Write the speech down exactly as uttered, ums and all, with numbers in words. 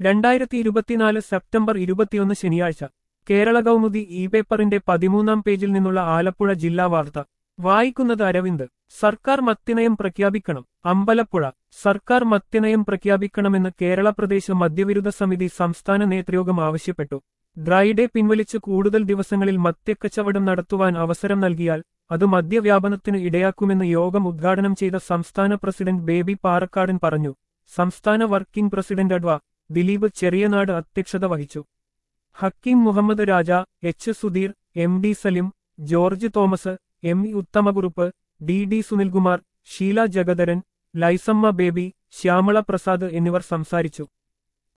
രണ്ടായിരത്തി ഇരുപത്തിനാല് സെപ്റ്റംബർ ഇരുപത്തിയൊന്ന് ശനിയാഴ്ച കേരള കൗമുദി ഇ പേപ്പറിന്റെ പതിമൂന്നാം പേജിൽ നിന്നുള്ള ആലപ്പുഴ ജില്ലാ വാർത്ത വായിക്കുന്നത് അരവിന്ദ്. സർക്കാർ മദ്യനയം പ്രഖ്യാപിക്കണം. അമ്പലപ്പുഴ. സർക്കാർ മദ്യനയം പ്രഖ്യാപിക്കണമെന്ന് കേരള പ്രദേശ് മദ്യവിരുദ്ധ സമിതി സംസ്ഥാന നേതൃയോഗം ആവശ്യപ്പെട്ടു. ഡ്രൈഡേ പിൻവലിച്ച് കൂടുതൽ ദിവസങ്ങളിൽ മദ്യക്കച്ചവടം നടത്തുവാൻ അവസരം നൽകിയാൽ അത് മദ്യവ്യാപനത്തിന് ഇടയാക്കുമെന്ന് യോഗം ഉദ്ഘാടനം ചെയ്ത സംസ്ഥാന പ്രസിഡന്റ് ബേബി പാറക്കാടൻ പറഞ്ഞു. സംസ്ഥാന working president adv. Dileep Cheriyanad അധ്യക്ഷത വഹിച്ചു. Hakeem Muhammad Raja, H Sudheer, M D Salim, George Thomas, M E Uthamakurup, D D Sunilkumar, Sheela Jagadharan, Lysamma Baby, Shyamala Prasad എന്നിവർ സംസാരിച്ചു.